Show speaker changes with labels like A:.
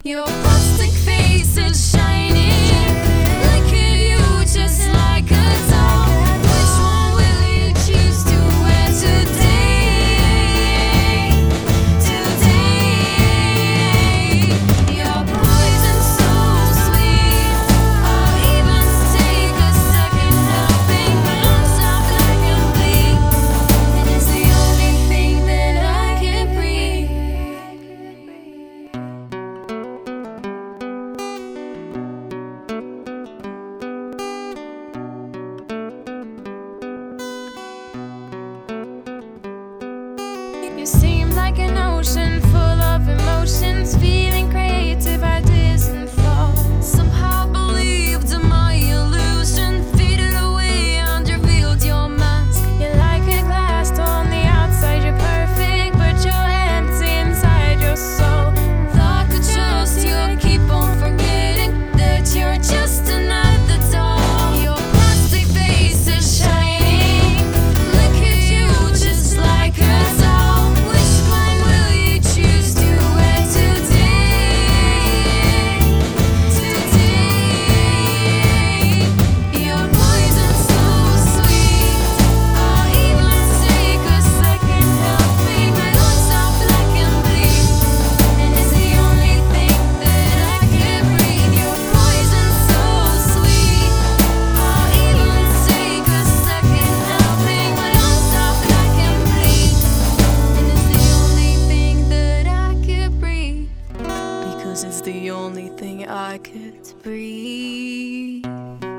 A: Your plastic face is shining. Look at you just like a doll. Which one will you choose to wear today? Today, your poison's so sweet. I'll even take a second helping, but don't stop like I'm bleed. And it's the only thing that I can breathe. You seem like an ocean full of emotions, feeling creative ideas and thoughts. Somehow believed in my illusion, faded away and revealed your mask. You're like a glass door on the outside, you're perfect, but you're empty inside your soul. Thought I could trust you, I keep on forgetting that you're just another doll. Your plastic face is shining. Look at you just like a doll. Which one will you choose to wear today? Today, your poison's so sweet. I'll even take a second helping, but don't stop like I'm bleed. And it's the only thing that I can breathe. Your poison's so sweet. I'll even take a second helping, but don't stop like I'm bleed. And it's the only thing that I could breathe. Because it's the only thing I could breathe.